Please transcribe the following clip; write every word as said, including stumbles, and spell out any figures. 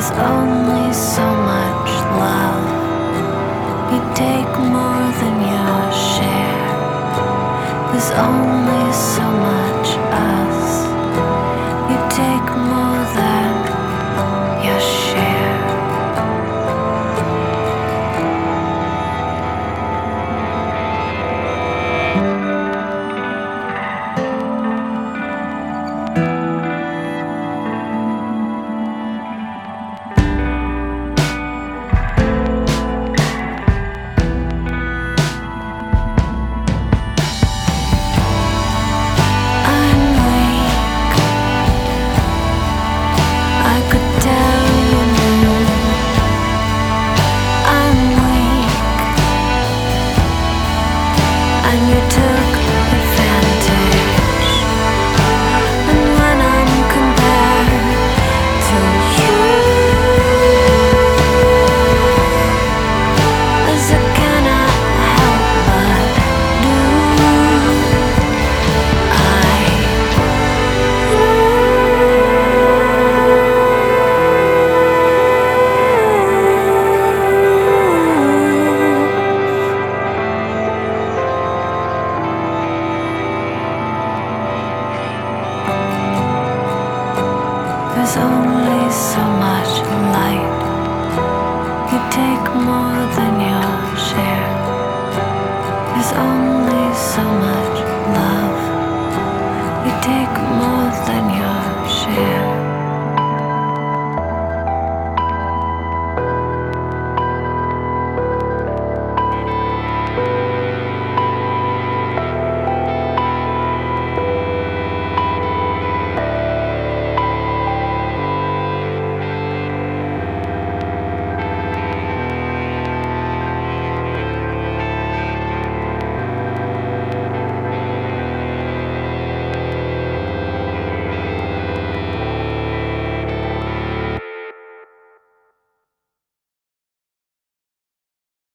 only so much love. You take more than your share. There's only so much us. You take more than your share. There's only so much light. You take more than your share. There's only so much love. You take more than your share.